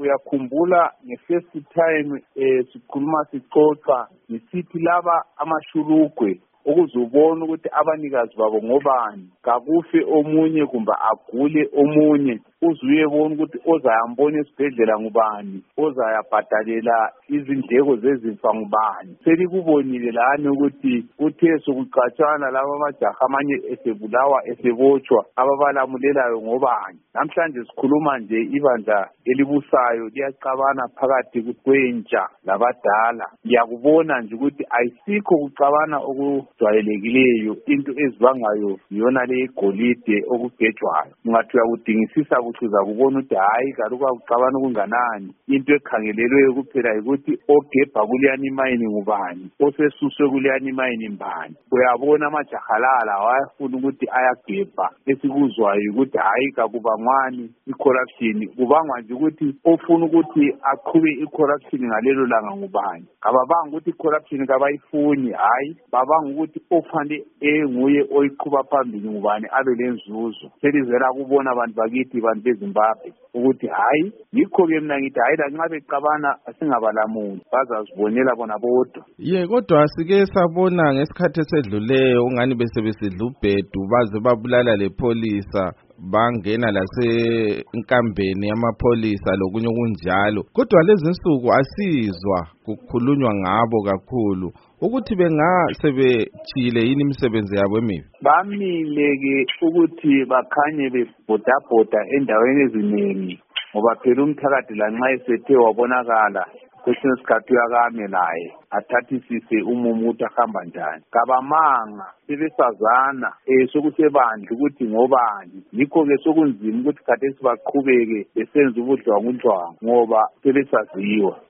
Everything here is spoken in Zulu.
uyakhumbula nge-first time sikhuluma sixoxa ngisithi laba amashurugwe ukuzubona ukuthi abanikazi babo ngobani kakufe omunye kumbe agule omunye uzuyebona ukuthi ozayambona esibhedlela ngubani ozayabhadalela izindleko zezimfa ngubani selikubonile lani ukuthi kuthe sokucatshana laba amajaha amanye esebulawa esebotshwa ababalamulelayo ngobani namhlanje sikhuluma nje ibandla elibusayo liyacabana phakathi kwentsha labadala ngiyakubona nje ukuthi ayisikho kucabana okujwayelekileyo into ezibangayo yona le igolide okugejwayo ungathi uyakudingisisa uza kubona ukuthi hayi kaloku akucabana okunganani into ekhangelelweyo kuphela ukuthi ogebha kuleyani imayini ngubani osesuswe kuleyani imayini mbani uyabona amajahalala wayafuna ukuthi ayagebha esikuzwayo ukuthi hayi kakubangwani i-corruption kubangwa nje ukuthi ofuna ukuthi aqhube i-corruption ngalelo langa ngubani kababanga ukuthi i-corruption kabayifuni hayi babanga ukuthi ofane nguye oyiqhuba phambili ngubani abe lenzuzo selizela kubona abantu bakithi bantu beZimbabwe ukuthi hayi yikho-ke mina ngithi hayi lanxa becabana singabalamuli bazazibonela bona bodwa kodwa sike sabona ngesikhathi esedluleyo ungani besebesidla ubhedu baze babulala lepholisa bangena lasenkambeni yamapholisa lokunye okunjalo kodwa lezi nsuku asizwa kukhulunywa ngabo kakhulu ukuthi bengasebethile yini imisebenzi yabo emibi bamile-ke ukuthi bakhanye bebhodabhoda endaweni eziningi ngoba phela umthakathi lanxa esethe wabonakala kwesinye isikhathi uyakame laye athathisise umumo ukuthi ahamba njani kabamanga sebesazana sokusebandla ukuthi ngobani yikho-ke sokunzima ukuthi khathesi baqhubeke besenza ubudlwangudlwangu ngoba sebesaziwa